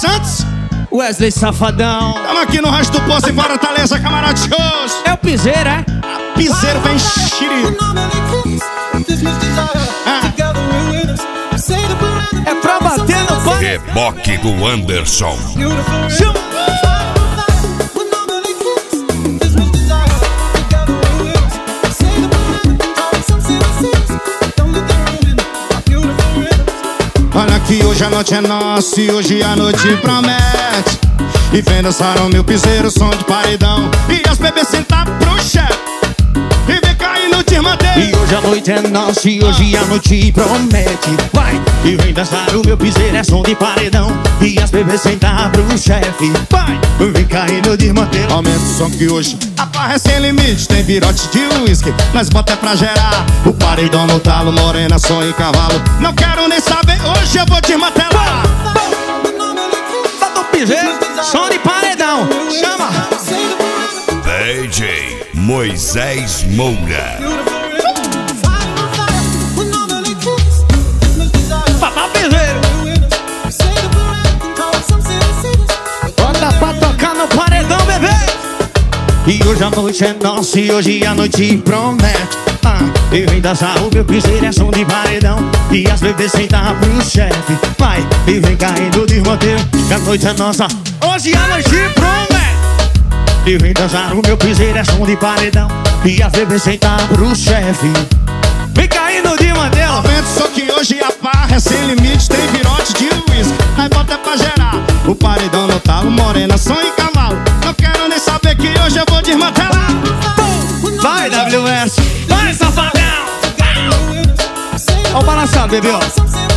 Santos, Wesley Safadão. tamo aqui no Rancho do Poço em Fortaleza, camarote shows. É o piseiro, é? Piseiro vem xiri. É pra bater no pano. Reboque do Anderson. Olha que hoje a noite é nossa e hoje a noite promete. E vem dançar o meu piseiro, som de paredão. E as bebês sentar pro chefe e vem cair no Dirmandeiro. E hoje a noite é nossa e hoje a noite promete. Vai! E vem dançar o meu piseiro, é som de paredão. E as bebês sentar pro chefe. Vai! Vem cair no Dirmandeiro. Aumenta o som que hoje a farra é sem limite. Tem virote de uísque, nós bota pra gerar. O paredão no talo, morena, som e cavalo. Não quero nem saber, hoje eu vou desmantelar. Bota o piseiro, som de paredão. Chama! DJ Moisés Moura. Bota o piseiro. Bota pra tocar no paredão, bebê. E hoje a noite é nossa e hoje a noite promete. E vem dançar o meu piseiro, é som de paredão. E as bebês sentar pro chefe. Vai, e vem caindo de roteiro. Que a noite é nossa, hoje a noite promete. E vem dançar o meu piseiro, é som de paredão. E as bebês sentar pro chefe. Vem caindo de madeira. Aumenta o som que hoje a farra é sem limite. Tem virote de uísque, nós bota pra gerar. O paredão no talo, morena, som e cavalo. Não quero nem saber que hoje eu vou desmantelar. Vai, WS, vai, safadão. Ó o balançado, bebê, ó.